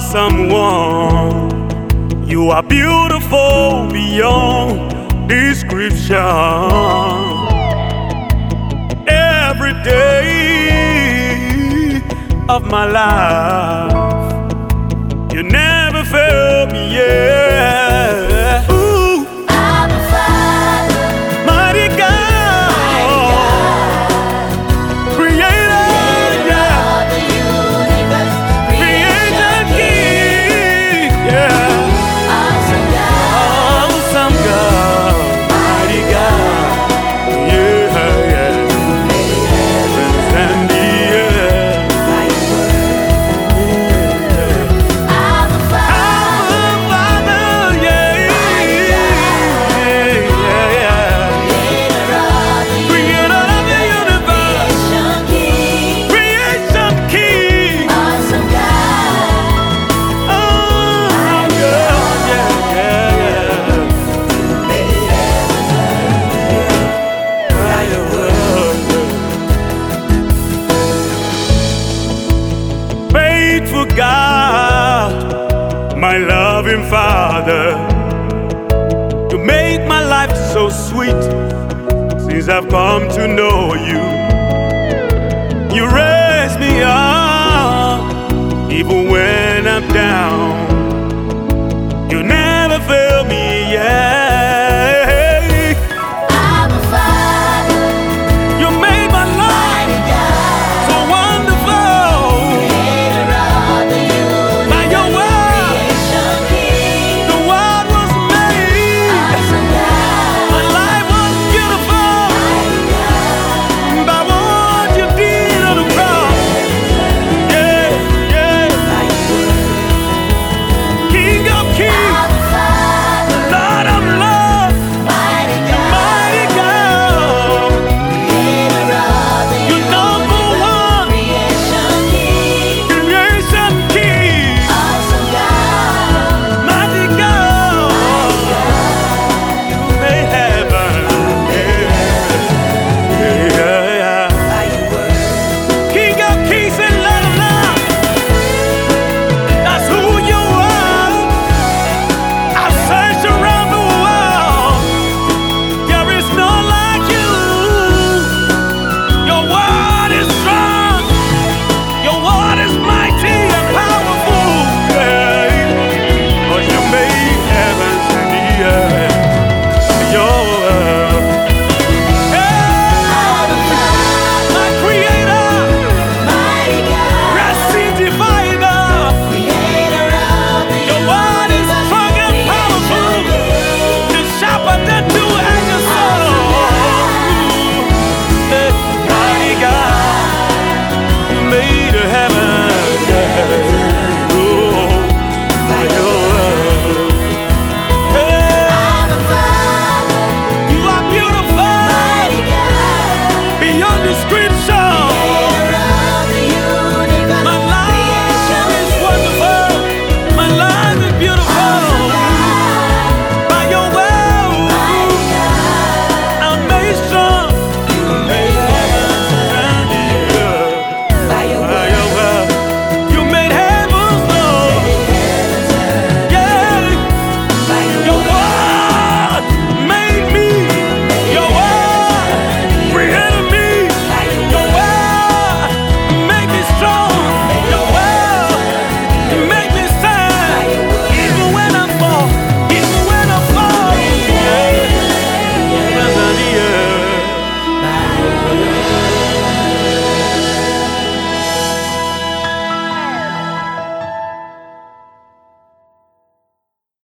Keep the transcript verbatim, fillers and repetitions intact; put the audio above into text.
awesome one. You are beautiful beyond description. Every day of my life, you never failed me yet. Ooh, Abba Father, mighty God, creator, yeah, of the universe, creator, King, yeah, awesome God, awesome God, mighty God, yeah, yeah, heavens and the earth. Abba Father, Abba Father, yeah, yeah, yeah, creator of the creator of the universe, creation King, creation King. awesome God, Oh, yeah, yeah, yeah, yeah. By your word. Faithful God, my loving Father, you made my life so sweet since I've come to know you. You raised me up even when I'm down.